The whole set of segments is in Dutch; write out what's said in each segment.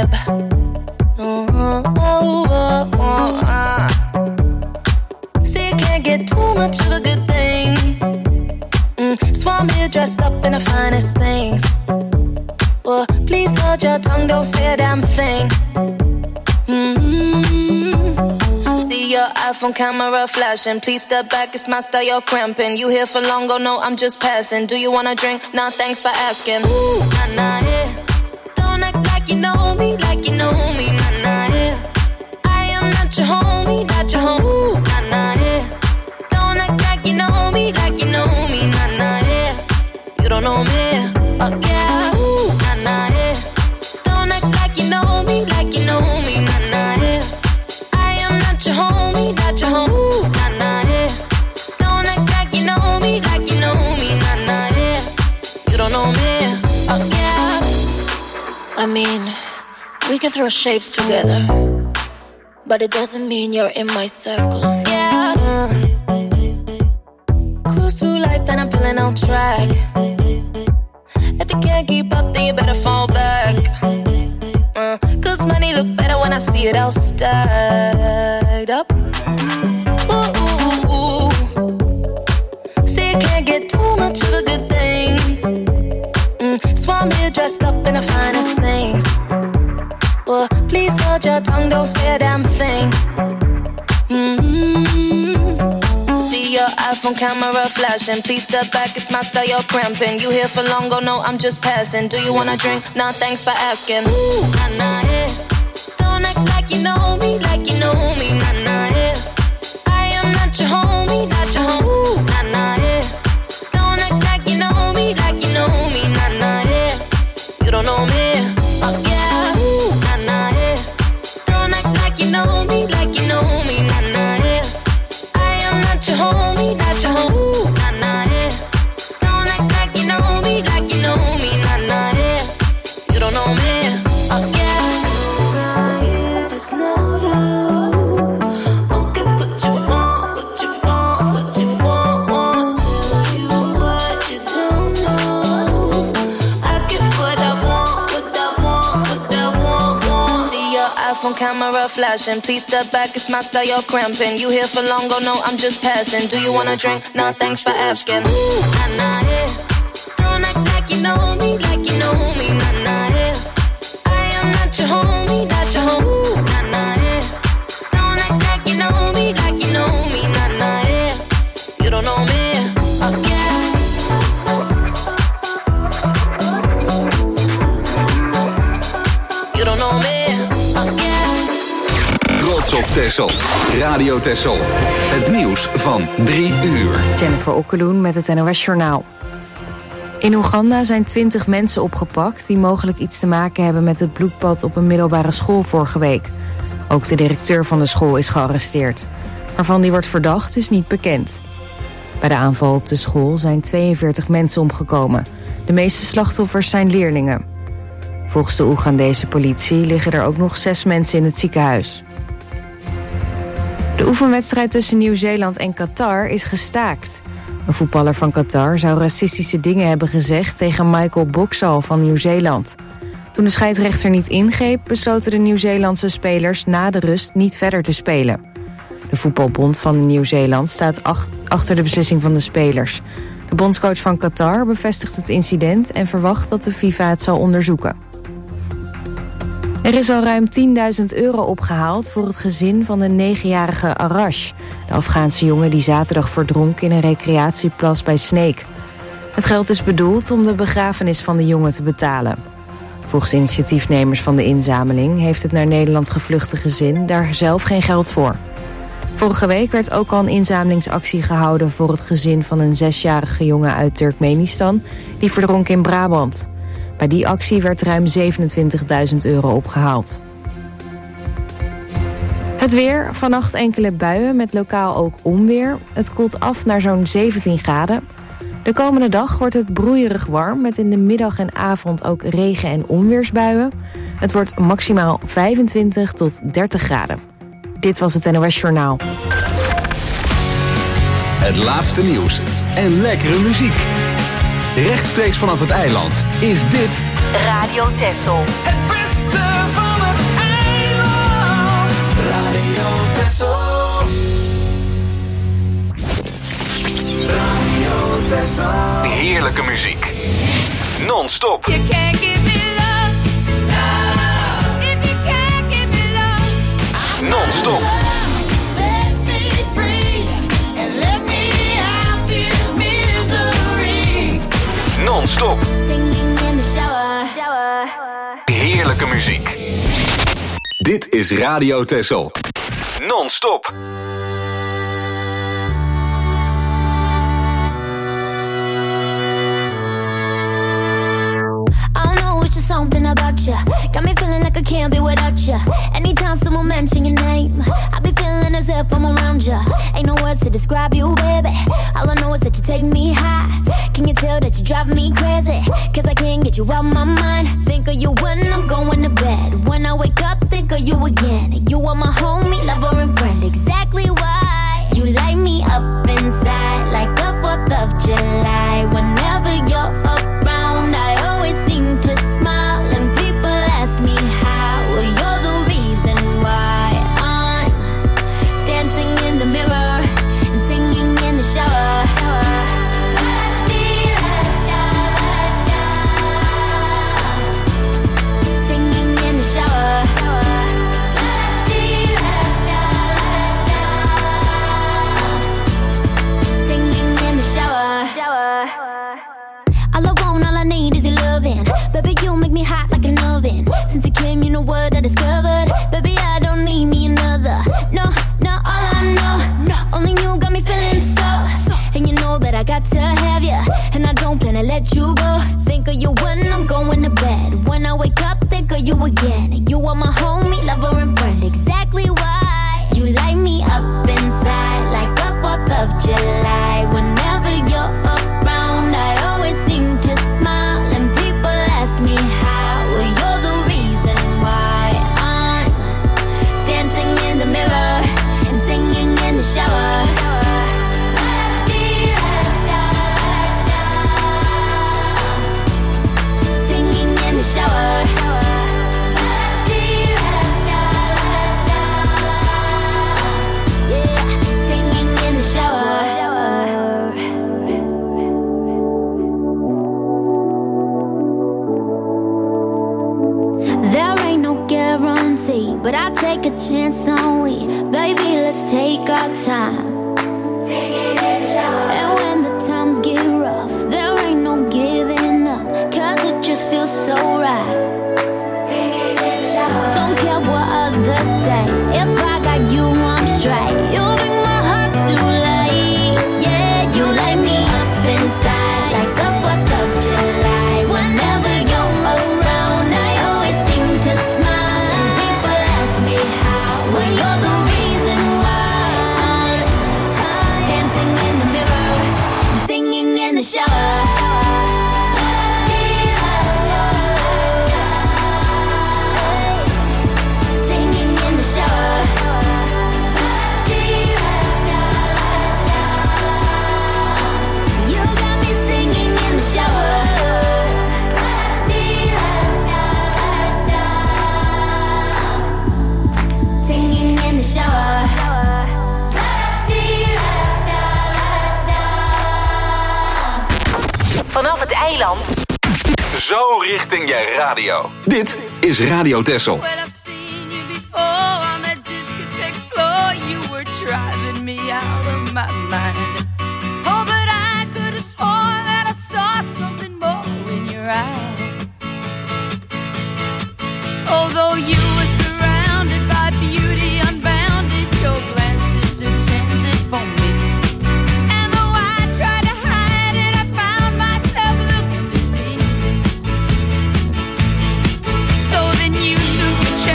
vibe. See, you can't get too much of a good thing. Swam here dressed up in the finest things. Well, please hold your tongue, don't say a damn thing. See your iPhone camera flashing. Please step back, it's my style, you're cramping. You here for long, oh no, I'm just passing. Do you wanna drink? Nah, thanks for asking. Ooh, nah, nah, yeah. Don't act like you know me, like you know me, nah, nah, yeah. I am not your homie, not your homie, ooh, nah, nah, yeah. Don't act like you know me, like you know me, nah, nah, yeah. You don't know me, oh yeah, ooh, nah, nah, yeah. Don't act like you know me, like you know me, nah, nah, yeah. I am not your homie, not your homie, ooh, nah, nah, yeah. Don't act like you know me, like you know me, nah, nah, yeah. You don't know me, oh yeah. I mean, we can throw shapes together, but it doesn't mean you're in my circle. Yeah. Cruise through life and I'm feeling on track. If you can't keep up, then you better fall back. Cause money look better when I see it all stacked up. Ooh, ooh, ooh. See, you can't get too much of a good thing. Swam here dressed up in the finest things. Well, please hold your tongue, don't say a damn thing. See your iPhone camera flashing. Please step back, it's my style, you're cramping. You here for long, oh no, I'm just passing. Do you wanna drink? Nah, thanks for asking. Ooh, nah, nah, yeah. Don't act like you know me, like you know me, nah, nah, yeah. I am not your homie, not your homie, ooh, nah, nah, yeah. Don't act like you know me, like you know me, nah, nah, yeah. You don't know me, oh yeah, ooh, nah, nah, yeah. Don't act like you know me, like you know me, nah, nah, yeah. I am not your homie, not your homie, ooh, nah, nah, yeah. Don't act like you know me, like you know me, nah, nah, yeah. You don't know me, oh yeah. You just know you won't get what you want, what you want, what you want. Tell you what you don't know. I get what I want, what I want, what I want. See your iPhone camera flashing. Please step back, it's my style, you're cramping. You here for long, oh no, I'm just passing. Do you wanna drink? Nah, thanks for asking. Ooh, nah, nah, yeah. Don't act like you know me, like you know me, nah, nah, yeah. I am not your homie, not your homie, ooh, nah, nah, yeah. Don't act like you know me, like you know me, nah, nah, yeah. You don't know me, oh yeah. You don't know me, oh yeah. Trots op Texel. Radio Texel. Het nieuws van 3 uur. Jennifer Okkeloen met het NOS Journaal. In Oeganda zijn 20 mensen opgepakt die mogelijk iets te maken hebben met het bloedbad op een middelbare school vorige week. Ook de directeur van de school is gearresteerd. Waarvan die wordt verdacht is niet bekend. Bij de aanval op de school zijn 42 mensen omgekomen. De meeste slachtoffers zijn leerlingen. Volgens de Oegandese politie liggen er ook nog 6 mensen in het ziekenhuis. De oefenwedstrijd tussen Nieuw-Zeeland en Qatar is gestaakt. Een voetballer van Qatar zou racistische dingen hebben gezegd tegen Michael Boxall van Nieuw-Zeeland. Toen de scheidsrechter niet ingreep, besloten de Nieuw-Zeelandse spelers na de rust niet verder te spelen. De voetbalbond van Nieuw-Zeeland staat achter de beslissing van de spelers. De bondscoach van Qatar bevestigt het incident en verwacht dat de FIFA het zal onderzoeken. Er is al ruim €10.000 opgehaald voor het gezin van de 9-jarige Arash, de Afghaanse jongen die zaterdag verdronk in een recreatieplas bij Sneek. Het geld is bedoeld om de begrafenis van de jongen te betalen. Volgens initiatiefnemers van de inzameling heeft het naar Nederland gevluchte gezin daar zelf geen geld voor. Vorige week werd ook al een inzamelingsactie gehouden voor het gezin van een 6-jarige jongen uit Turkmenistan die verdronk in Brabant. Bij die actie werd ruim €27.000 opgehaald. Het weer, vannacht enkele buien met lokaal ook onweer. Het koelt af naar zo'n 17 graden. De komende dag wordt het broeierig warm met in de middag en avond ook regen- en onweersbuien. Het wordt maximaal 25 tot 30 graden. Dit was het NOS Journaal. Het laatste nieuws en lekkere muziek. Rechtstreeks vanaf het eiland is dit Radio Texel. Het beste van Non-stop. You can't give me love, love. If you can't give me love. Non-stop. Set me free and let me out this misery. Non-stop. Singing in the shower. Heerlijke muziek. Dit is Radio Texel. Non-stop. Something about you got me feeling like I can't be without you. Anytime someone mention your name, I be feeling as if I'm around you. Ain't no words to describe you, baby. All I know is that you take me high. Can you tell that you drive me crazy? Cause I can't get you out my mind. Think of you when I'm going to bed. When I wake up, think of you again. You are my homie, lover and friend. Exactly why you light me up inside like the 4th of July. Whenever you're around, I always seem to smile. Baby, you make me hot like an oven. Since you came, you know what I discovered. Baby, I don't need me another. No, not all I know. No, only you got me feeling so. And you know that I got to have you. And I don't plan to let you go. Think of you when I'm going to bed. When I wake up, think of you again. You are my homie, lover and friend. Exactly why you light me up inside like the 4th of July. Whenever you're around, I always seem to smile. Ask me how, well, you're the reason why I'm dancing in the mirror and singing in the shower. Singing in the shower. Yeah, singing in the shower. There ain't no guarantee, but I'll take a chance on we. Baby, let's take our time. And when the times get rough, there ain't no giving up, cause it just feels so right. Don't care what others say, if I got you, I'm straight. You bring my heart to life. Yeah, you light me up inside like the 4th of July. Whenever you're around, I always seem to smile. And people ask me how, well, you're the reason why I'm dancing in the mirror, singing in the shower. Singing in the shower. You got me singing in the shower. Singing in the shower. Vanaf het eiland. Zo richting je radio. Dit is Radio Texel. Well, I've seen you before on that discotheque floor. You were driving me out of my mind. Oh, but I could have sworn that I saw something more in your eyes. Although you were surrounded by beauty unbounded, your glances intended for me. And though I tried to hide it, I found myself looking to see. So then you took a chance.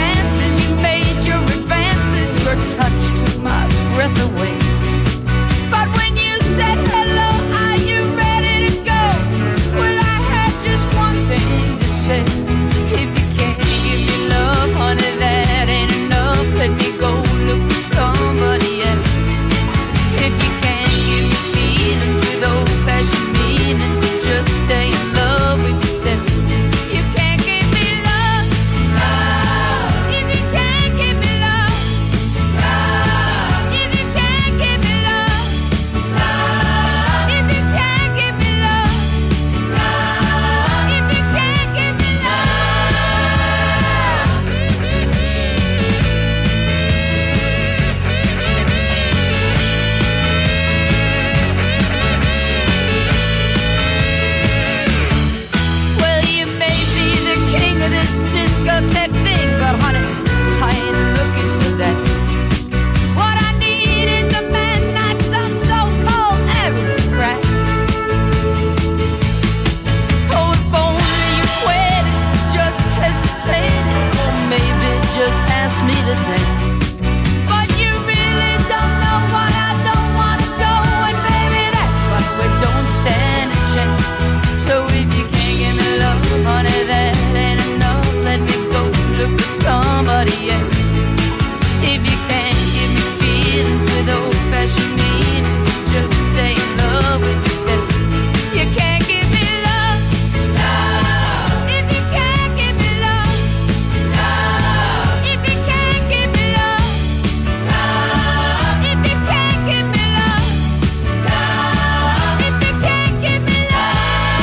ask me to dance. But you really don't know why I don't want to go, and baby, that's why we don't stand a chance. So if you can't give me love, honey, that ain't enough. Let me go look for somebody else. If you can't give me feelings with old-fashioned meanings, just stay in love with yourself. You can't give me love, love. If you can't give me love, love. If you can't give me love, love. If you can't give me love, love. If you can't give me love.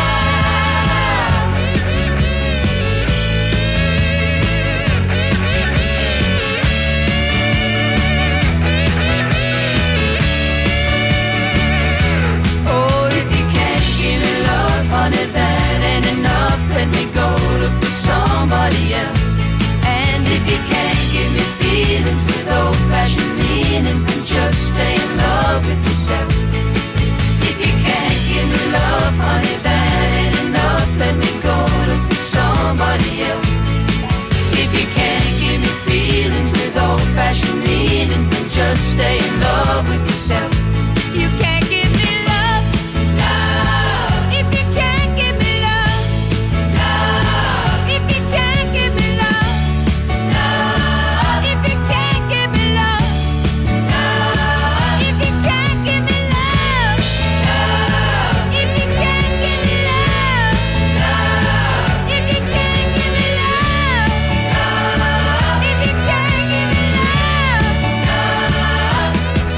Oh, if you can't give me love, honey, that ain't enough. Let me go look for somebody else. And if you can't give me feelings with old-fashioned meanings, then just stay in love with yourself. If you can't give me love, honey, that ain't enough. Let me go look for somebody else. If you can't give me feelings with old-fashioned meanings, then just stay in love with yourself. You can't give me love, love. If you can't give me love, love. If you can't give me love, love. If you can't give me love, love. If you can't give me love, love. If you can't give me love, love. If you can't give me love, love. If you can't give me love, love.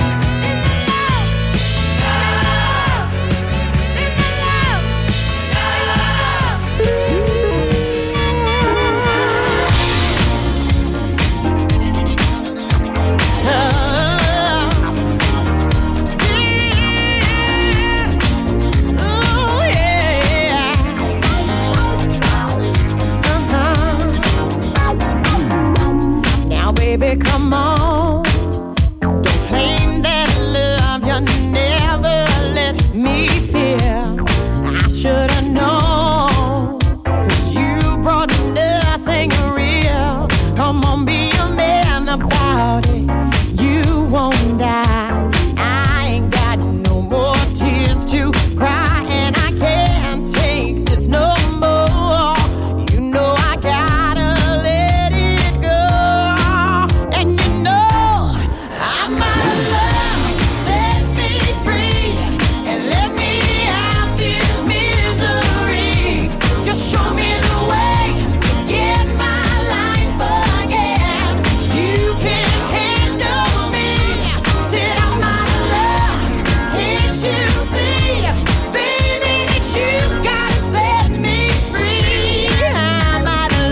Now, baby, come on. Don't claim that love you never let me feel. I should've known, 'cause you brought nothing real. Come on, be a man about it. You won't die. I ain't got no more tears to cry, and I can't take this no more. You know I gotta let it go. And you know I'm out of love. Set me free and let me out this misery. Just show me the way to get my life again. You can't handle me. Said I'm out of love. Can't you see, baby, that you gotta set me free? I'm out of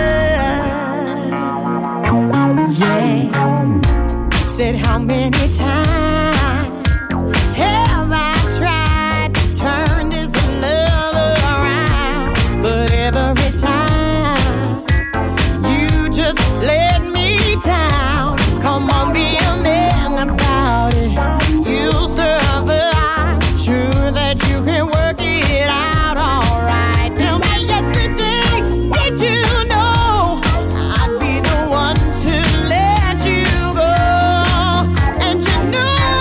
love. Yeah. Said how many times have I tried to turn this love around? But every time you just let me down. Come on, be a man about it. You'll survive. Sure that you can work it out alright. Tell me yesterday, did you know I'd be the one to let you go? And you know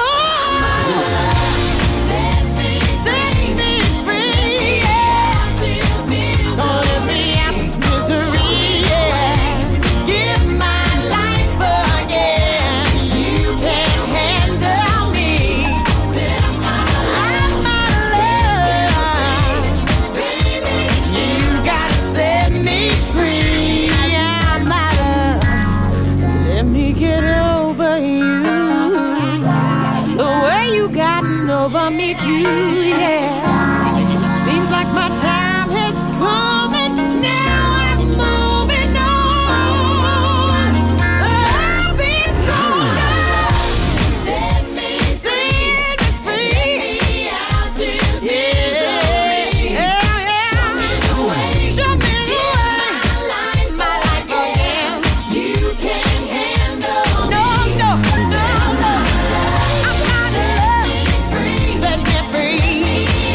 set me free, yeah. Gonna let me out this misery, yeah. To give my life again. You can't handle me. Said I'm out of love. Baby, you gotta set me free. I'm out of. Let me get over you. The way you gotten over me too, yeah. Seems like my time has come and now I'm moving on. I'll be stronger. Set me free. Out this misery. Yeah. Show me the way. Show me the way. My life again. You can't handle me. No. I'm out of love. Set me free.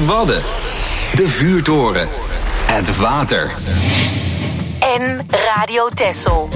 De Wadden. De Vuurtoren. Het water. En Radio Texel.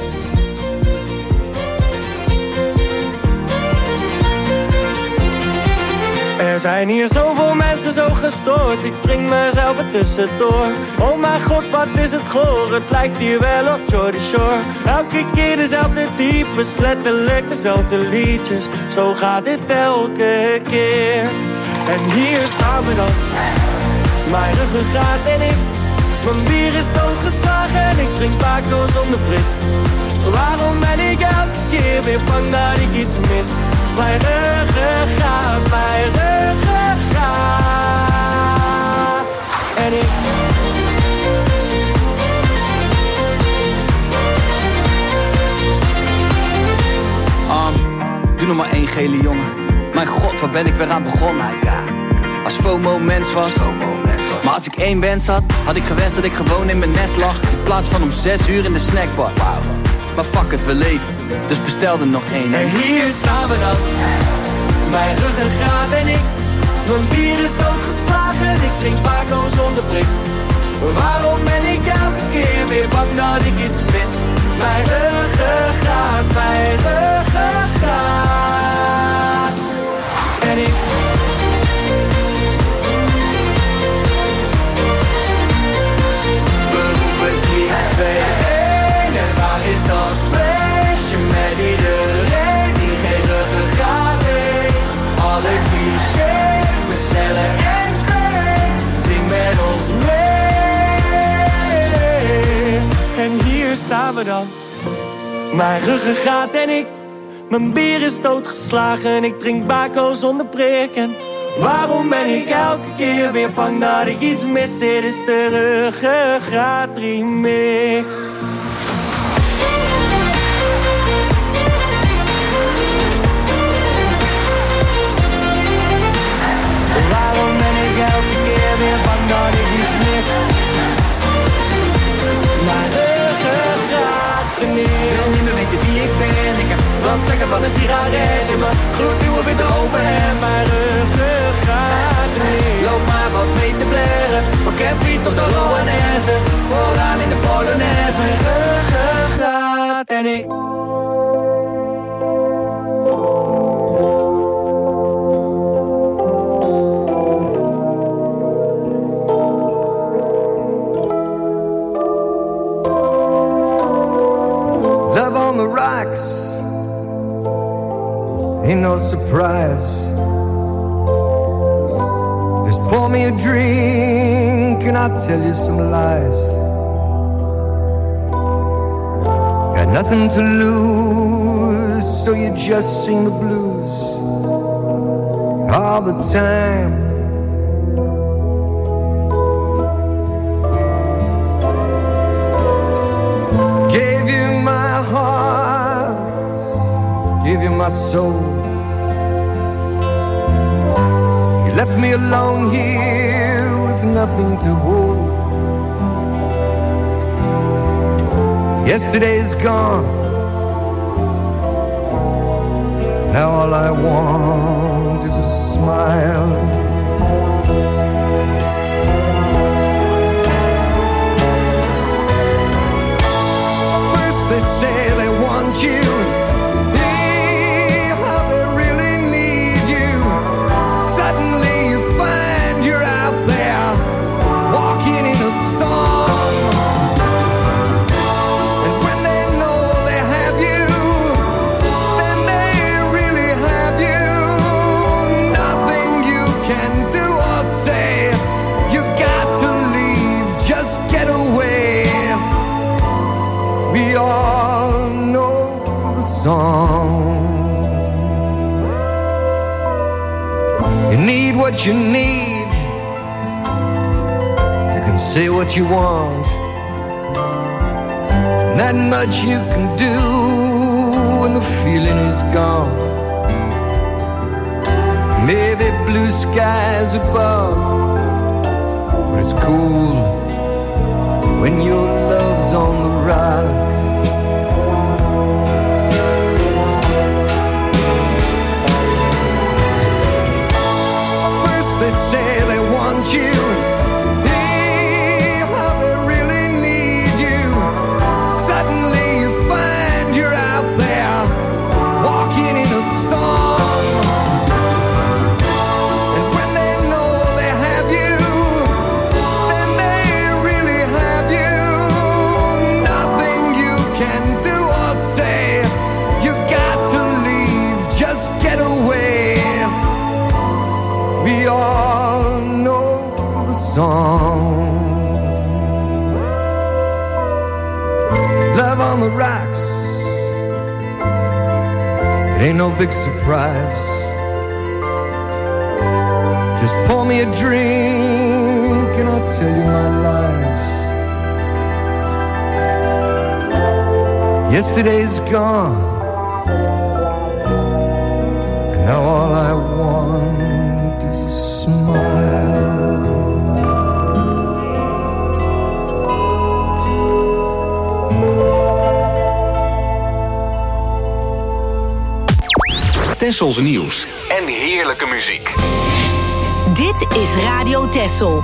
Er zijn hier zoveel mensen zo gestoord, ik wring mezelf er tussendoor. Oh mijn god, wat is het goor, het lijkt hier wel op Jordy Shore. Elke keer dezelfde types, letterlijk dezelfde liedjes. Zo gaat dit elke keer. En hier staan we dan, mijn ruggengraat en ik. Mijn bier is doodgeslagen en ik drink Paco zonder prik. Waarom ben ik elke keer weer bang dat ik iets mis? Mijn ruggengraat, mijn ruggengraat. En ik... Doe nog maar één gele jongen. Mijn god, waar ben ik weer aan begonnen? Als FOMO mens was. Maar als ik één wens had, had ik gewenst dat ik gewoon in mijn nest lag. In plaats van om 6 uur in de snackbar. Maar fuck het, we leven, dus bestel er nog één. En hier staan we dan, mijn ruggengraat en ik. Mijn bier is doodgeslagen, ik drink Paco zonder prik. Waarom ben ik elke keer weer bang dat ik iets mis? Mijn ruggengraat, mijn ruggengraat. En ik... We roepen 3, 2, 1 en waar is dat feestje met iedereen die geen ruggengraat heeft? Alle clichés met sneller en kreeg, zing met ons mee. En hier staan we dan, mijn ruggengraat en ik. Mijn bier is doodgeslagen, ik drink Paco zonder prik. En waarom ben ik elke keer weer bang dat ik iets mis? Dit is de ruggengraat remix. Waarom ben ik elke keer weer bang dat ik iets mis? Mijn ruggengraat remix. Ik wil niet meer weten wie ik ben. Ik heb brandvlekken van een sigaret in mijn gloednieuwe witte overhemd. Mijn ruggengraat remix. Loop maar wat mee te blaren, van Campy tot de Loanesse. Vooraan in de Polonaise. Mijn ruggengraat en ik. Love on the rocks, ain't no surprise. Just pour me a drink and I'll tell you some lies. Got nothing to lose, so you just sing the blues all the time. Gave you my heart, gave you my soul. You left me alone here with nothing to hold. Yesterday's gone, now all I want is a smile. First they say they want you, how they really need you. Suddenly you find you're out there, walking in a storm. And when they know they have you, then they really have you. Nothing you can do or say, you got to leave, just get away. We all know the song. You need what you need, you can say what you want. Not much you can do when the feeling is gone. Maybe blue skies above, but it's cool when your love's on the rocks. First they say they want love on the rocks. It ain't no big surprise. Just pour me a drink and I'll tell you my lies. Yesterday's gone, and now all I want is a smile. Tessels nieuws en heerlijke muziek. Dit is Radio Tessel.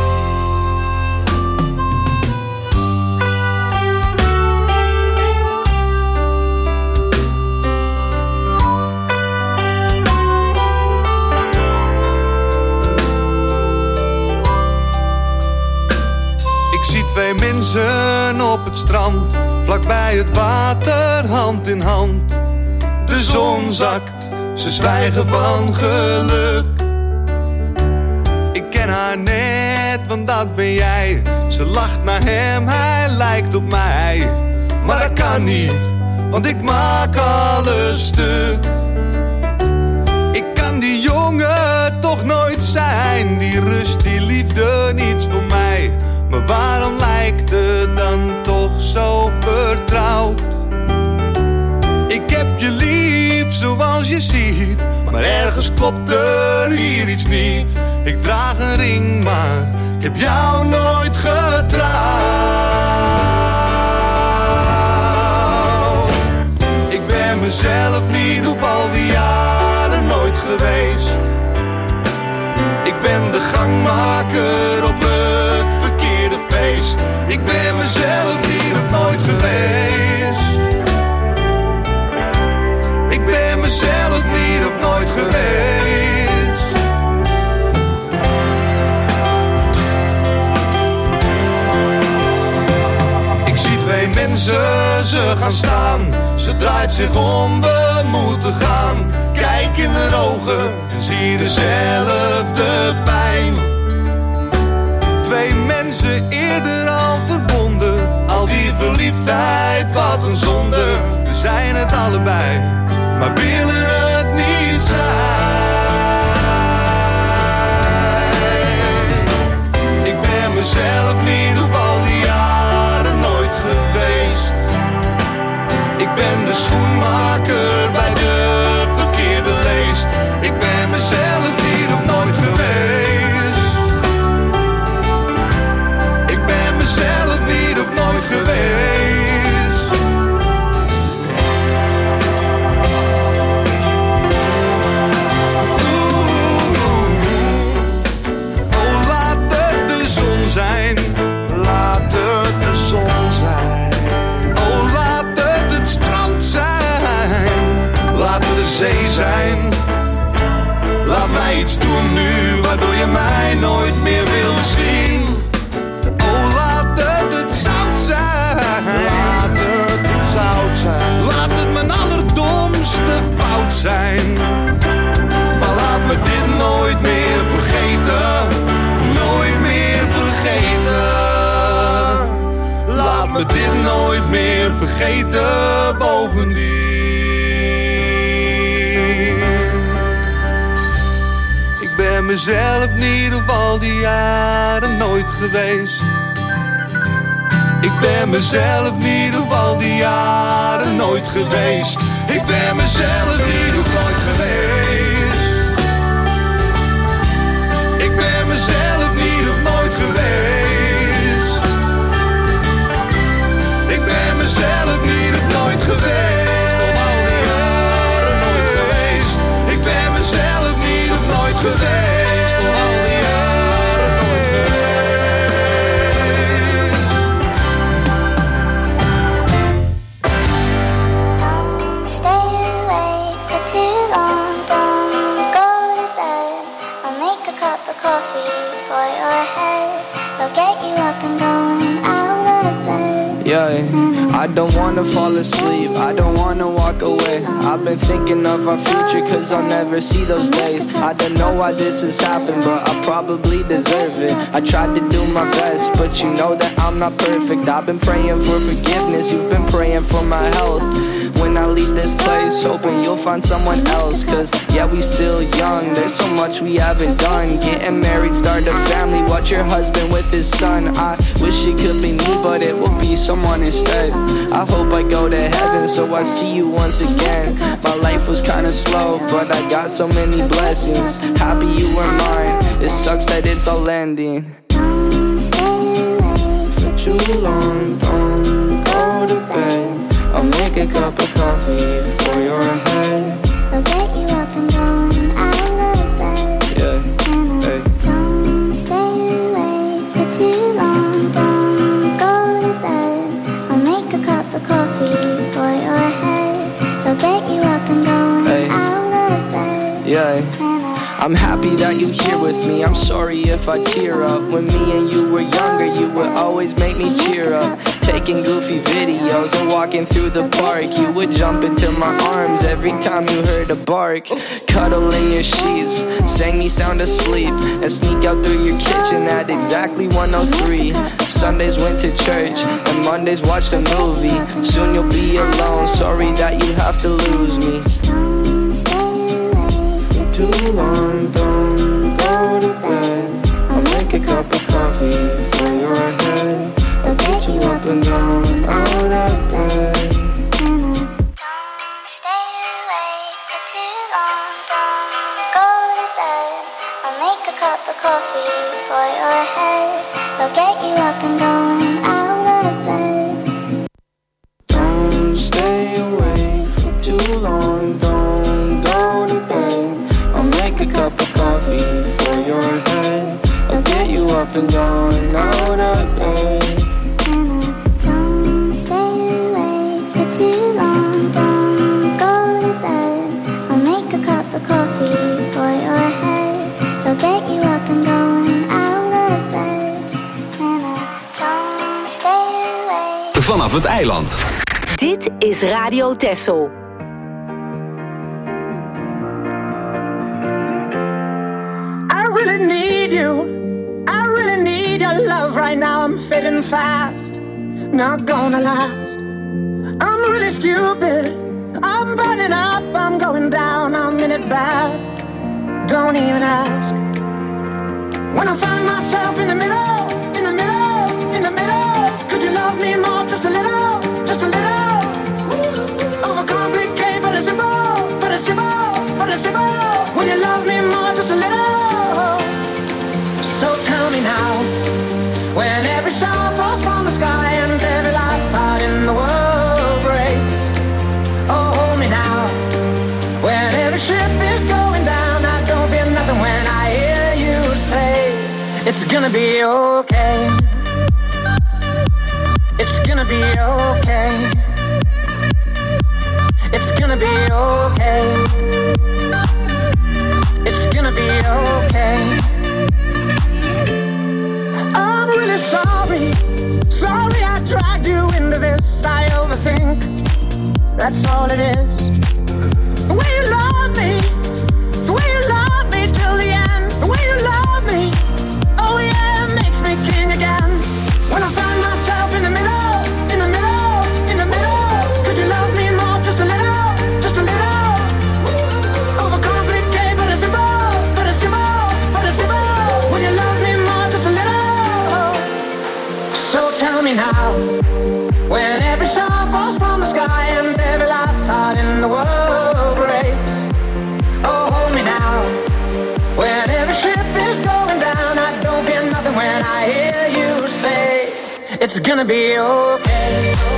Ik zie twee mensen op het strand, vlakbij het water, hand in hand. De zon zakt, ze zwijgen van geluk. Ik ken haar net, want dat ben jij. Ze lacht naar hem, hij lijkt op mij. Maar dat kan niet, want ik maak alles stuk. Ik kan die jongen toch nooit zijn. Die rust, die liefde, niets voor mij. Maar waarom lijkt het dan toch zo vertrouwd? Ik heb je lief zoals je ziet, maar ergens klopt er hier iets niet. Ik draag een ring, maar ik heb jou nooit getrouwd. Ik ben mezelf niet op al die jaren nooit geweest. Ik ben de gangmaker op het verkeerde feest. Ik ben mezelf niet of nooit geweest. Ik ben mezelf niet of nooit geweest. Ik zie twee mensen, ze gaan staan. Ze draait zich om, we moeten gaan. Kijk in haar ogen en zie dezelfde pijn. Twee mensen eerder al verbonden. Al die verliefdheid, wat een zonde. We zijn het allebei, maar willen het niet zijn. Ik ben mezelf niet op al die jaren nooit geweest. Ik ben de schoenmaker bij de verkeerde leest. Ik ben mezelf niet of nooit geweest. Ik ben mezelf niet of nooit geweest. Laat het de zon zijn. Oh, laat het strand zijn. Laat het de zee zijn. Laat mij iets doen nu, waardoor je mij nooit meer wil zien. Oh, laat het zout zijn. Laat het zout zijn. Laat het mijn allerdomste fout zijn. Maar laat me dit nooit meer vergeten. Nooit meer vergeten. Laat me dit nooit meer vergeten. Bovendien, ik ben mezelf niet op al die jaren nooit geweest. Ik ben mezelf niet op al die jaren nooit geweest. Ik ben mezelf niet op nooit geweest. Ik ben mezelf niet of nooit geweest. Ik ben mezelf niet of nooit geweest. Op al die jaren nooit geweest. Ik ben mezelf niet of nooit geweest. Op al die jaren nooit geweest. Don't stay awake for too long. Don't go to bed. I'll make a cup of coffee for your head. I'll get you up and going out of bed. Yeah, I I don't wanna fall asleep, I don't wanna walk away. I've been thinking of our future, cause I'll never see those days. I don't know why this has happened, but I probably deserve it. I tried to do my best, but you know that I'm not perfect. I've been praying for forgiveness, you've been praying for my health. When I leave this place, hoping you'll find someone else. Cause yeah, we still young, there's so much we haven't done. Getting married, start a family, watch your husband with his son. I wish it could be me, but it will be someone instead. I hope I go to heaven, so I see you once again. My life was kinda slow, but I got so many blessings. Happy you were mine, it sucks that it's all ending. Don't stay away For too long, don't go to bed. I'll make a cup of coffee for your head. I'll get you up and going out of bed. Yeah, hey. Don't stay away for too long. Don't go to bed. I'll make a cup of coffee for your head. I'll get you up and going out of bed. Yeah. I'm happy that you're here with me. I'm sorry if I tear up. When me and you were younger, you would always make me cheer up. Taking goofy videos and walking through the park. You would jump into my arms every time you heard a bark. Cuddle in your sheets, sang me sound asleep, and sneak out through your kitchen at exactly 1:03. Sundays went to church, and Mondays watched a movie. Soon you'll be alone, sorry that you have to lose me. Too long, don't go to bed. I'll make a cup of coffee for your head. I'll get you up and down out of bed. Don't stay away for too long. Don't go to bed. I'll make a cup of coffee for your head. I'll get you up and going out of bed. Don't stay away for too long. Don't go to bed. I'll make a cup of coffee for your head. I'll get you up and down out of bed. Don't stay away for too long. Don't go to bed. I'll make a cup of coffee for your head. I'll get you up and going out of bed. Don't stay away. Vanaf het eiland. Dit is Radio Texel. I really need you. I really need your love right now. I'm fading fast, not gonna last. I'm really stupid. I'm burning up, I'm going down, I'm in it bad. Don't even ask. When I find myself in the middle, in the middle, in the middle, could you love me more, just a little, just a little? Overcomplicate, but it's simple, but it's simple, but it's simple. When you love me more, just a little. So tell me now, when every star falls from the sky and every last heart in the world breaks. Oh, hold me now, when every ship is going down, I don't feel nothing when I hear you say, it's gonna be okay. It's gonna be okay. It's gonna be okay. It's gonna be okay. I'm really sorry. Sorry I dragged you into this. I overthink. That's all it is. The way you love me. The way you love me till the end. The way you love me. Oh yeah, it makes me king again. When I find myself in the middle, in the middle, in the middle, could you love me more, just a little, just a little? Overcomplicate, but it's simple, but it's simple, but it's simple. When you love me more, just a little. So tell me now, when every star falls from the sky and every last heart in the world breaks. Oh, hold me now, when every ship is going down, I don't feel nothing when I hear you say, it's gonna be okay.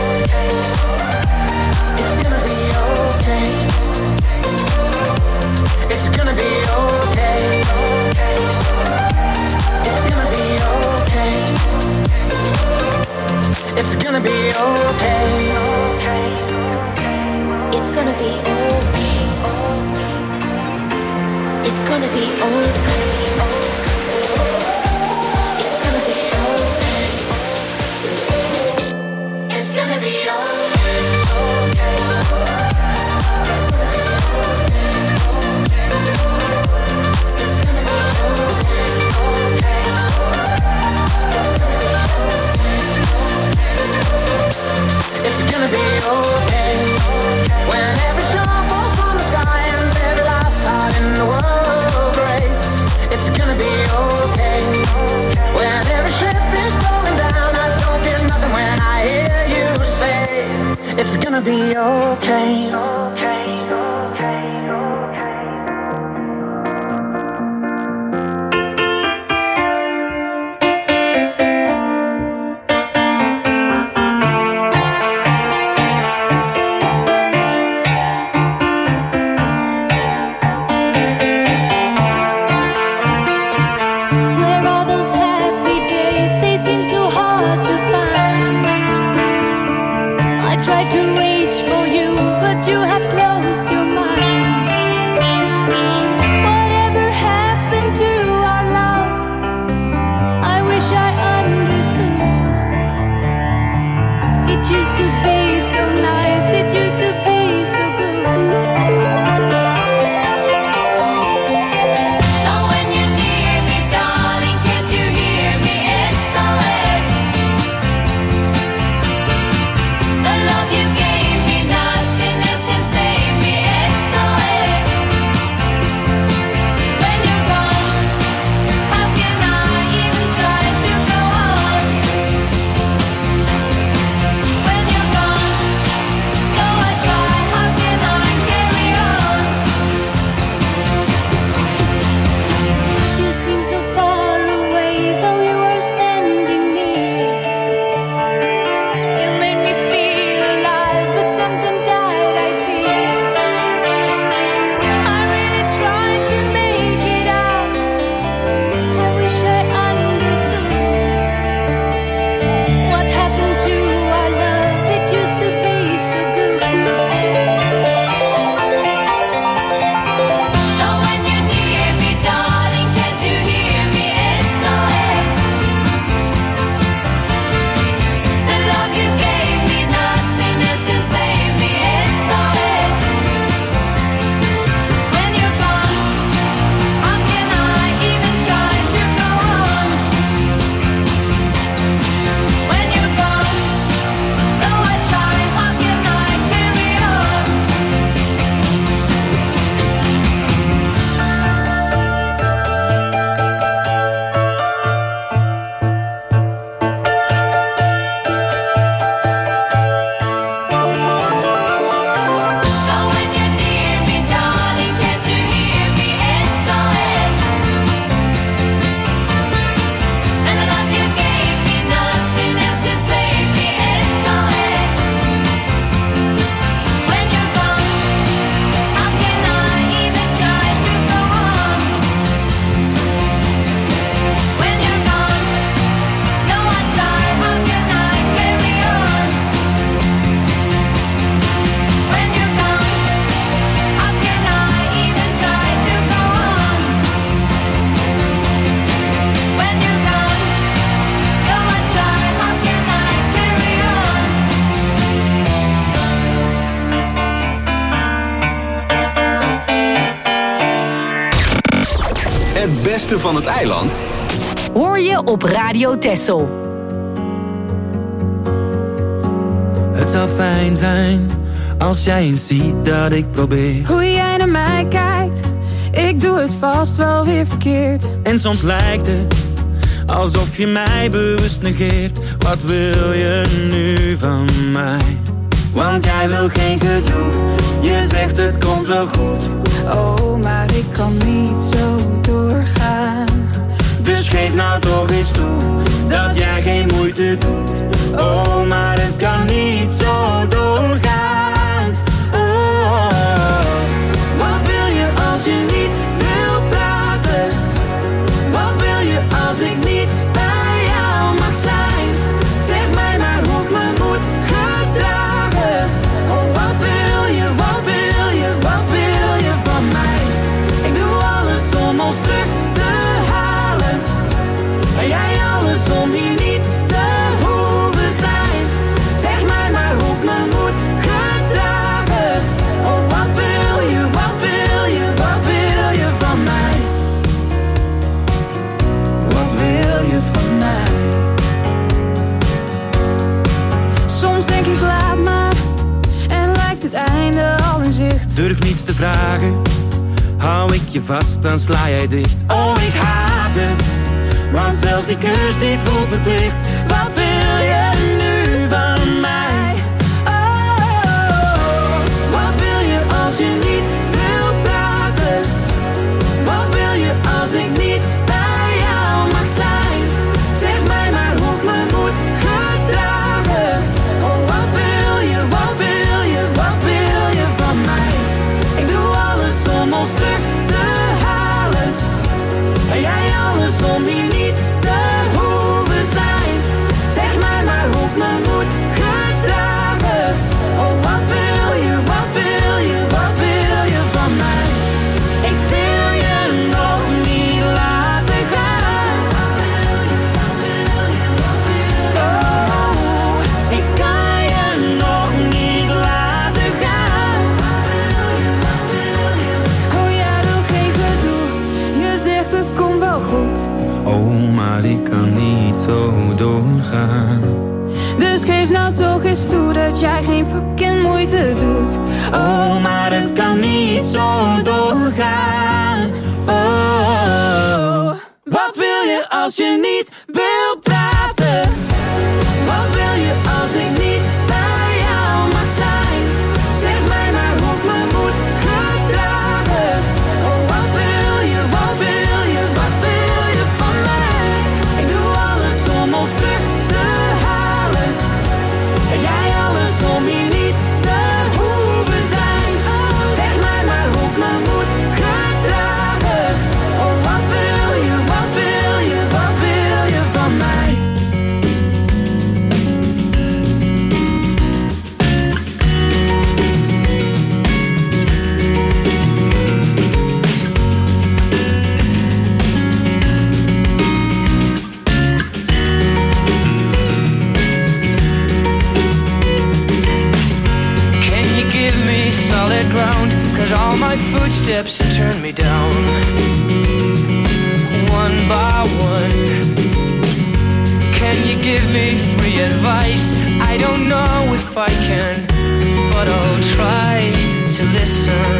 It's gonna be okay. It's gonna be okay. It's gonna be okay. It's gonna be okay. It's gonna be okay. It's gonna be okay. It's gonna be okay. It's gonna be okay. be okay. Het beste van het eiland hoor je op Radio Texel. Het zou fijn zijn als jij eens ziet dat ik probeer. Hoe jij naar mij kijkt, ik doe het vast wel weer verkeerd. En soms lijkt het alsof je mij bewust negeert. Wat wil je nu van mij? Want jij wil geen gedoe, je zegt het komt wel goed. Oh, maar ik kan niet zo doorgaan. Dus geef nou toch eens toe, dat jij geen moeite doet. Oh, maar het kan niet zo doorgaan. Oh, wat wil je als je niet wil praten? Wat wil je als ik niet bij jou mag zijn? Zeg mij maar hoe ik me moet gedragen. Oh, wat wil je, wat wil je, wat wil je van mij? Ik doe alles om ons terug te halen. En jij alles om hier niet te hoeven zijn. Zeg mij maar hoe ik me moet gedragen. Oh, wat wil je, wat wil je, wat wil je van mij? Wat wil je van mij? Soms denk ik laat maar, en lijkt het einde al in zicht. Durf niets te vragen, hou ik je vast, dan sla jij dicht. Oh, ik haat het, want zelfs die kus die voelt verplicht. Wat wil je nu van mij? Oh, dat jij geen fucking moeite doet. Oh, maar het kan niet zo doorgaan. Oh, wat wil je als je niet wil praten? Wat wil je als ik niet bij jou mag zijn? Zeg mij maar hoe ik me moet gedragen. Oh, wat wil je, wat wil je, wat wil je van mij? Ik doe alles om ons terug te halen. En jij alles om hier niet te hoeven zijn. Zeg mij maar hoe ik me moet gedragen. Oh, wat wil je, wat wil je, wat wil je van mij? Can you give me solid ground? 'Cause all my footsteps turn me down, one by one. Can you give me free advice? I don't know if I can, but I'll try to listen.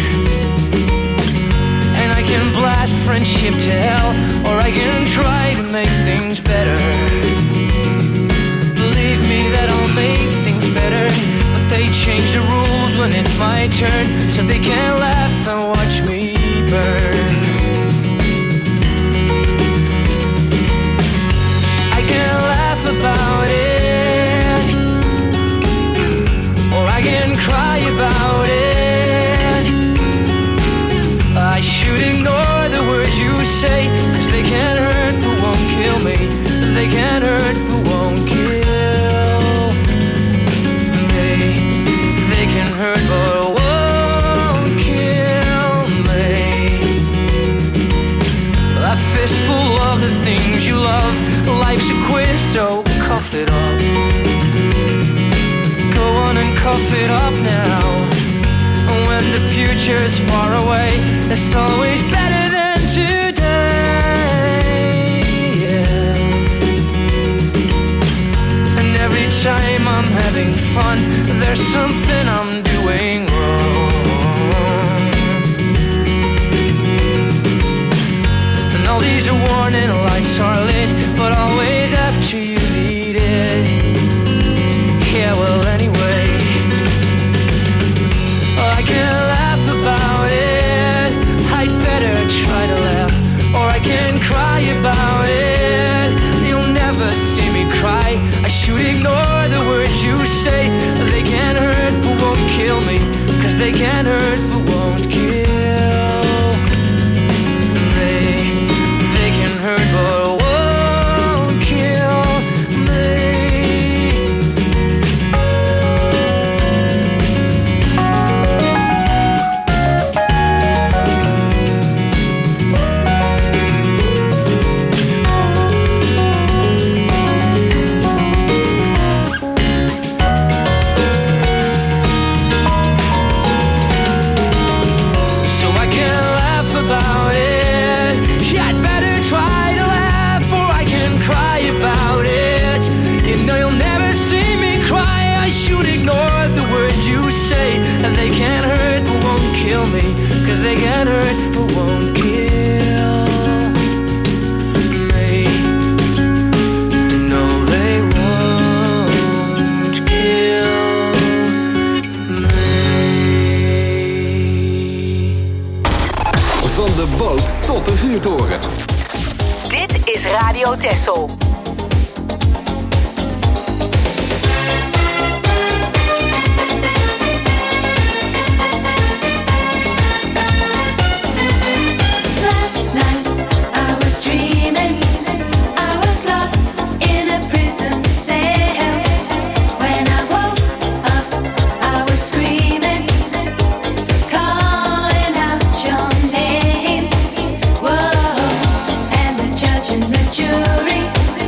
And I can blast friendship to hell, or I can try to make things better. Believe me that I'll make things better, but they change the rules when it's my turn, so they can laugh and watch me burn. I can laugh about it, or I can cry about it. I should ignore the words you say, 'cause they can't hurt but won't kill me. They can't hurt but won't kill me. They can hurt but won't kill me. A fistful of the things you love. Life's a quiz, so cough it up. Go on and cough it up now. When the future's far away, it's always better than today. Yeah. And every time I'm having fun, there's something I'm doing wrong. And all these warning lights are lit, but always after you need it. Yeah, well, anyway, I can laugh about it. I'd better try to laugh, or I can cry about it. You'll never see me cry. I should ignore the words you say. They can't hurt but won't kill me, 'cause they can't hurt but won't kill me. They can hurt but won't kill me. So I can laugh about it. Yeah, I'd better try to laugh, or I can cry about it. You know you'll never see me cry. I should ignore the words you say. And they can't hurt but won't kill me, 'cause they can't hurt but won't kill me. No, they won't kill me. Van de boot tot de vuurtoren. Dit is Radio Texel. Last night I was dreaming, I was locked in a prison cell. When I woke up, I was screaming, calling out your name. Whoa, and the judge and the jury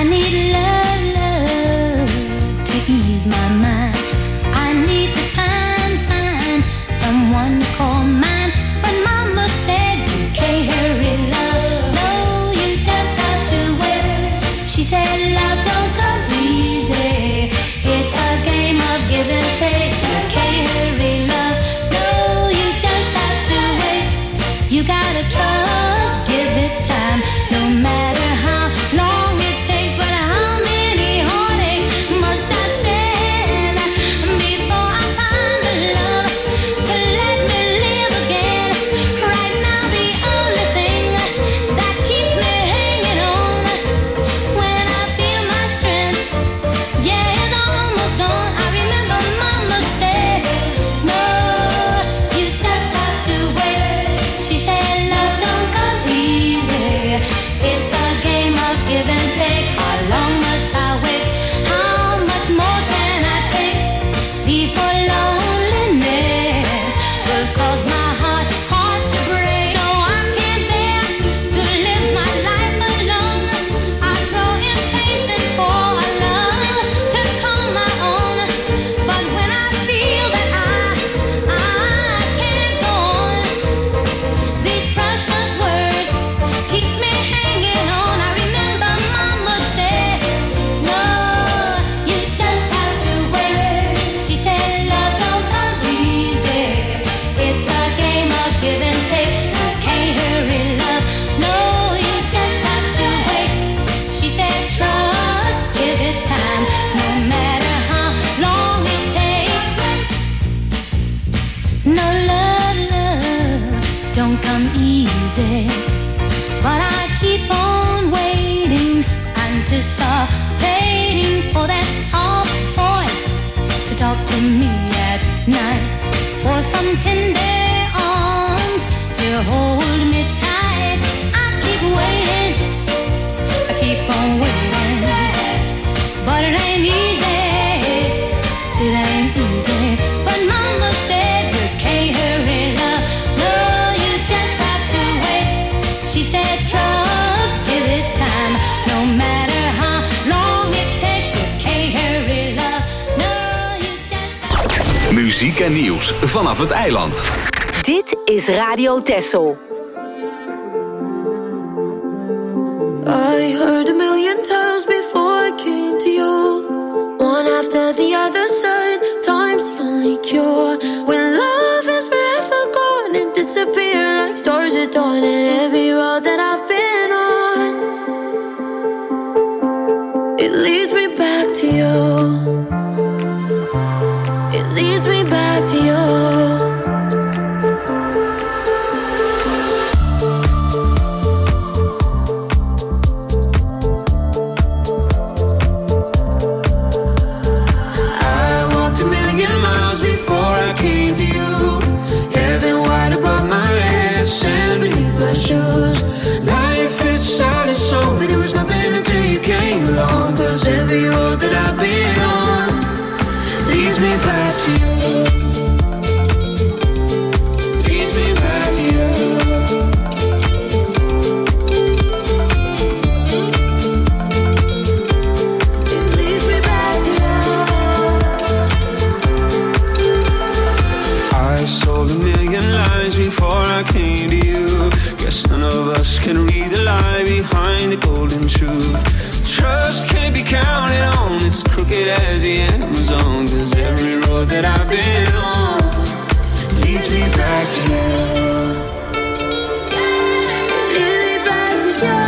need love to ease my mind. I need to find someone to call mine. But mama said you can't hurry love. No, you just have to wait. She said love don't come easy. It's a game of give and take. You can't hurry love. No, you just have to wait. You gotta trust, give it time. No matter how long it takes, but how many heartaches must I stand before I find the love to let me live again? Right now the only thing that keeps me hanging on when I feel my strength, yeah, it's almost gone. I remember mama said, no, you just have to wait. She said love don't come easy. It's a game of give and take. How long must I wait? How much more can I take before loneliness will cause my heart to break? No, I can't bear to live my life alone. I grow impatient for a love to call my own. But when I feel that I can't go on, these precious words keeps me hanging on. I remember mama said, no, you just have to wait. She said love don't come easy. It's a game of give and take. You can't hurry love. No, you just have to wait. She said trust, give it time. No matter how long it takes. No love don't come easy. But I keep on waiting, anticipating for that soft voice to talk to me at night, for some tender arms to hold me tight. I keep waiting, I keep on waiting, but it ain't easy, it ain't easy. But mama said you can't hurry love. No, you just have to wait. She said trust, give it time. No matter how long it takes, you can't hurry love. No, you just. Muziek en nieuws vanaf het eiland. Dit is Radio Texel. I heard a million times before I came to you. One after the other said time's the only cure. When love is forever gone and disappear like stars at dawn. And every road that I've been on, it leads me back to you. It leads me back to you. Life is sad and so, but it was nothing until you came along. 'Cause every road that I've been on leads me back to you. Leads me back to you. It leads me back to you. I sold a million lies before I came to you. Guess none of us can read the lie behind the golden truth. Trust can't be counted on, it's crooked as the Amazon. 'Cause every road that I've been on leads me back to you. Lead me back to you.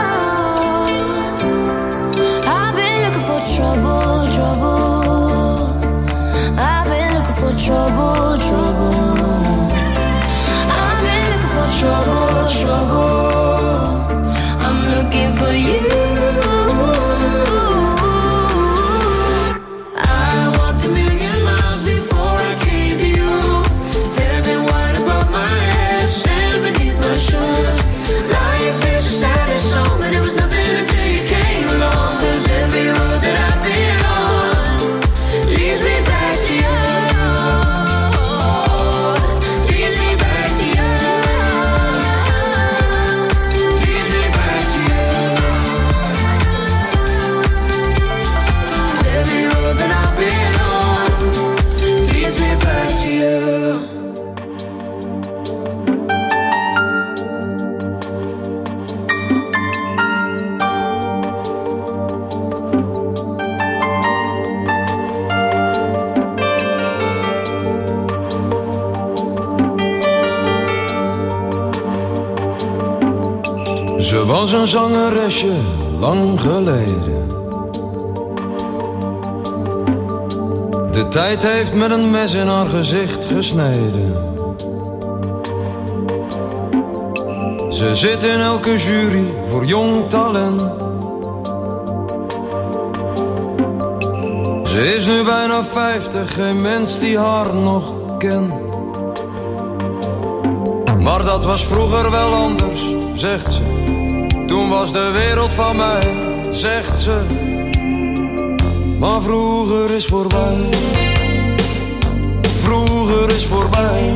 I've been looking for trouble, trouble. I've been looking for trouble, trouble. I've been looking for trouble, trouble. I'm looking for you. I walked a million miles before I came to you. Heaven wide above my was een zangeresje lang geleden. De tijd heeft met een mes in haar gezicht gesneden. Ze zit in elke jury voor jong talent. Ze is nu bijna 50, geen mens die haar nog kent. Maar dat was vroeger wel anders, zegt ze. Toen was de wereld van mij, zegt ze. Maar vroeger is voorbij. Vroeger is voorbij.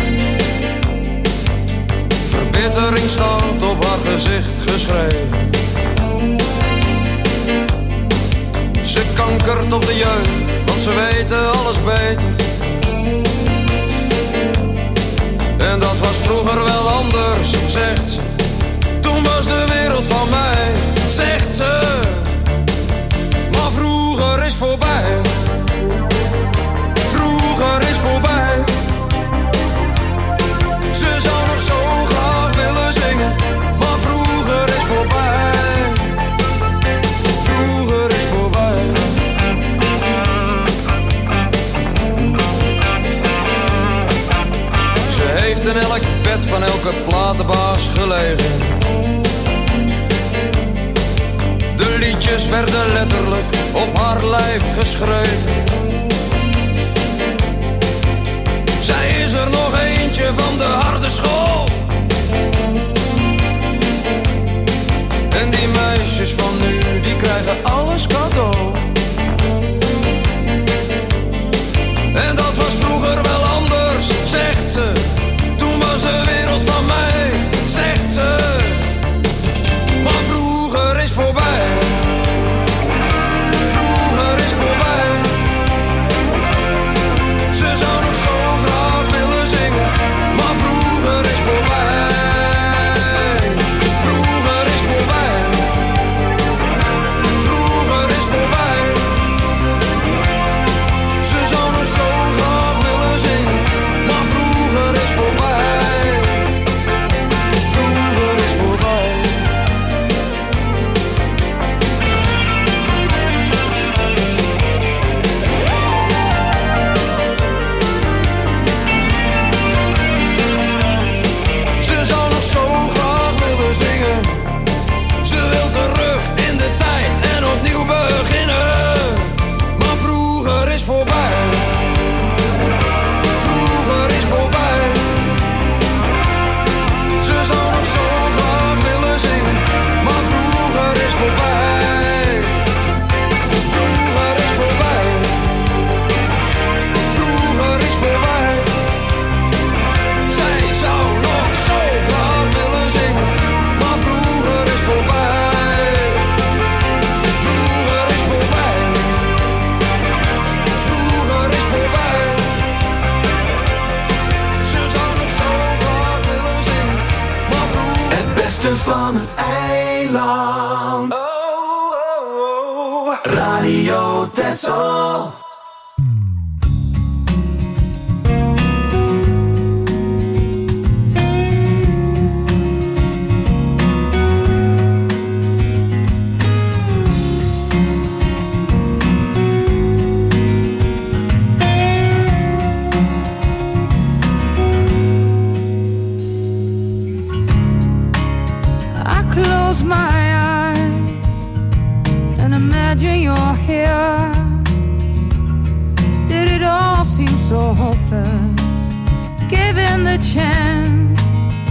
Verbittering staat op haar gezicht geschreven. Ze kankert op de jeugd, want ze weten alles beter. En dat was vroeger wel anders, zegt ze. Toen was de wereld van mij, zegt ze. Maar vroeger is voorbij. Vroeger is voorbij. Ze zou nog zo graag willen zingen, maar vroeger is voorbij. Vroeger is voorbij. Ze heeft in elk bed van elke platenbaas gelegen. De liedjes werden letterlijk op haar lijf geschreven. Zij is er nog eentje van de harde school. En die meisjes van nu, die krijgen alles cadeau. En dat was vroeger wel anders, zegt ze. Toen was de wereld van mij, zegt ze. Maar vroeger is voorbij. Vroeger is voorbij. Ze zou nog zo graag willen zingen, maar vroeger is voorbij. Vroeger is voorbij. Vroeger is voorbij. Ze zou nog zo graag willen zingen, maar vroeger is voorbij. Vroeger is voorbij. Ze zou nog zo graag willen zingen. Ze wil terug in de tijd en opnieuw beginnen. Maar vroeger is voorbij. Vroeger is voorbij. Ze zou nog zo graag willen zingen, maar vroeger is voorbij. Vroeger is voorbij. Vroeger is voorbij. Zij zou nog zo graag willen zingen, maar vroeger is voorbij. Vroeger is voorbij. Vroeger is voorbij. Ze zou nog zo graag willen zingen, maar vroeger. Het beste van het eiland. Radio Texel. I close my eyes and imagine you're here. Did it all seem so hopeless? Given the chance,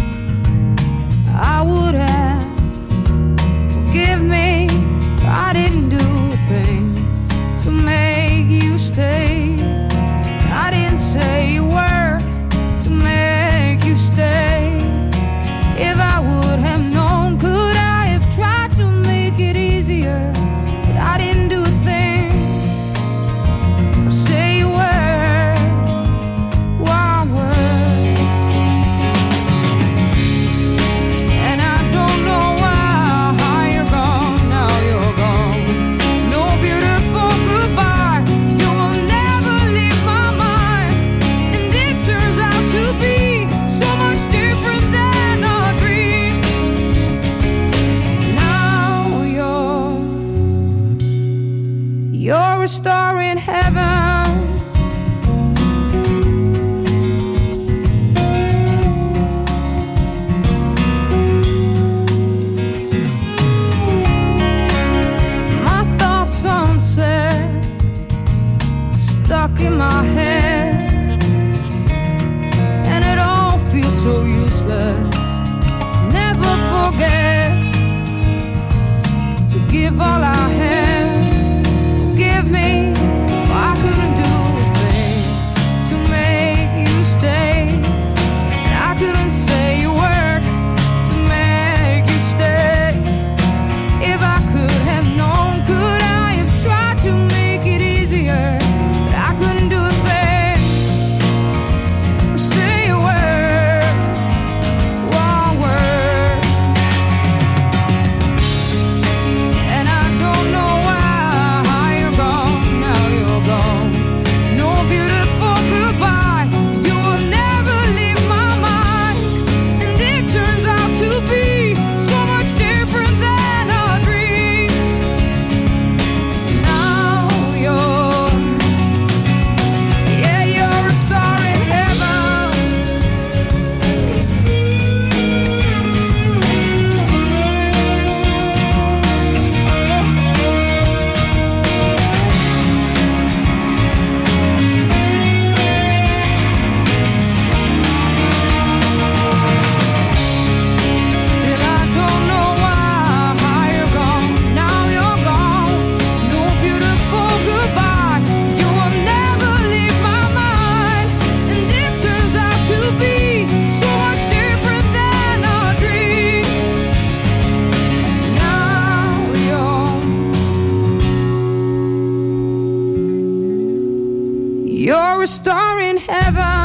I would ask, forgive me, I didn't do a thing to make you stay. I didn't say a word to make you stay. If I would have known, could I have tried to make it easier? But I didn't do a thing or say a word, one word. a star in heaven. My thoughts unsaid, stuck in my head, and it all feels so useless. Never forget to give all I have. Forgive me, for I couldn't do a thing to make you stay, and I couldn't say a word to make you stay. If I could have known, could I have tried to make it easier? But I couldn't do a thing or say a word, one word. And I don't know why you're gone, now you're gone. No beautiful goodbye, you will never leave my mind. And it turns out to be so much different than our dreams. Now you're a star in heaven. Still I don't know why you're gone, now you're gone. No beautiful goodbye, you will never leave my mind. And it turns out to be so much different than our dreams. Now you're a star in heaven.